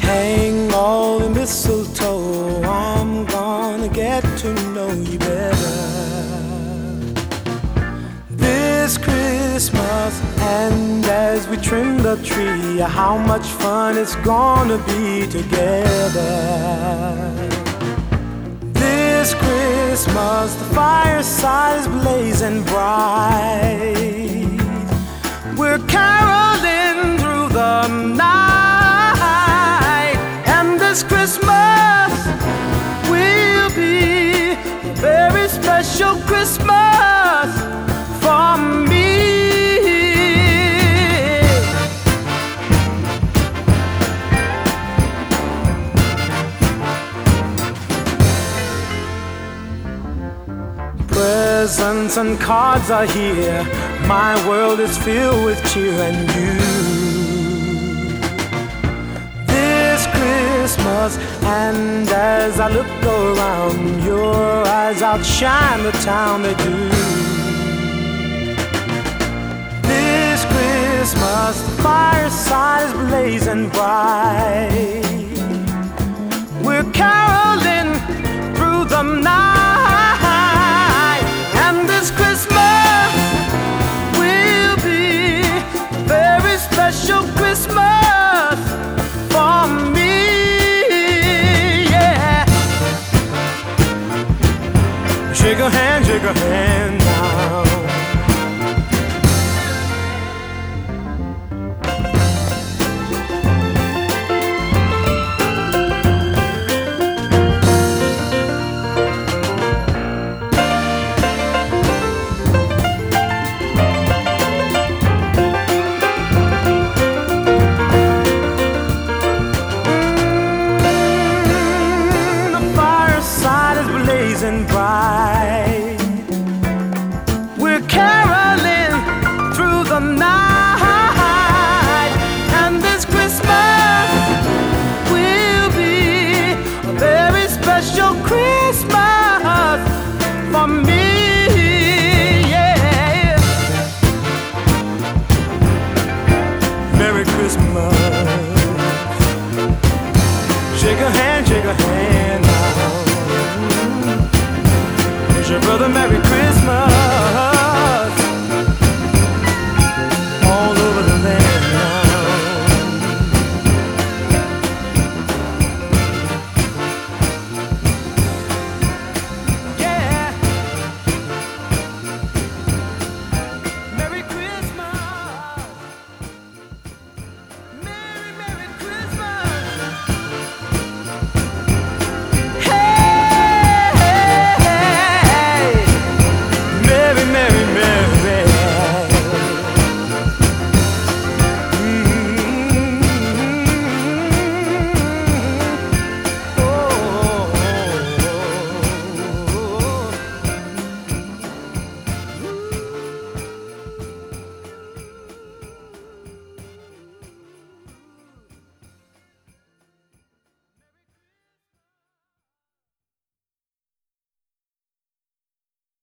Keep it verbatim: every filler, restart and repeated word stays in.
Hang all the mistletoe, I'm gonna get to know you better this Christmas. And as we trim the tree, how much fun it's gonna be together this Christmas. The fireside is blazing bright, we're caroling through the night, and this Christmas will be a very special Christmas for me. Presents and cards are here, my world is filled with cheer and you this Christmas. And as I look around, your eyes outshine the town they do this Christmas. The fireside is blazing bright, we're caroling through the night, and this Christmas will be a very special Christmas for me, yeah. Shake a hand, shake a hand now. Blazing bright, we're caroling through the night, and this Christmas will be a very special Christmas for me, yeah. Merry Christmas. Shake a hand, shake a hand now. Your brother, Merry Christmas.